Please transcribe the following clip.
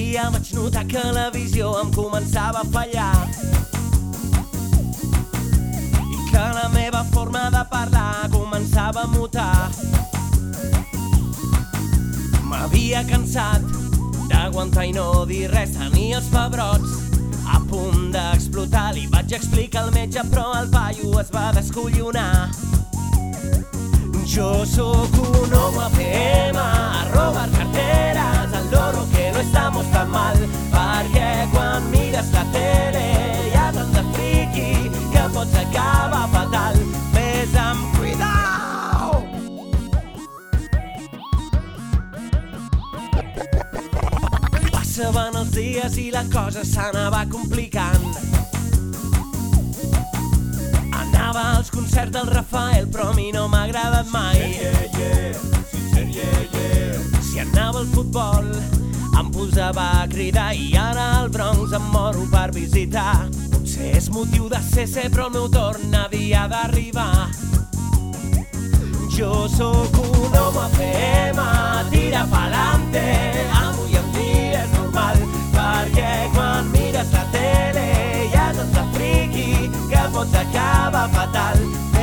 dia vaig notar que la visió em començava a fallar i que la meva forma de parlar començava a mutar. M'havia cansat d'aguantar i no dir res, tenia els pebrots a punt d'explotar. Li vaig explicar al metge però el paio es va descollonar. Jo sóc un home PM, a robar carteres, el loro que no estamos tan mal, perquè quan mires la tele hi ha tant de friqui que pots acabar fatal. Ves amb cuidao! Passaven els dies i la cosa s'anava complicant. Anava als concerts del Rafael, però a mi no m'ha agradat mai. Si anava al futbol em posava a cridar i ara al Bronx em moro per visitar. Potser és motiu de CC però el meu torn havia d'arribar. Jo sóc un home PM, tira pa'lante, avui en dia és normal, perquè quan mires la tele hi ha tanta friqui que pots acabar fatal.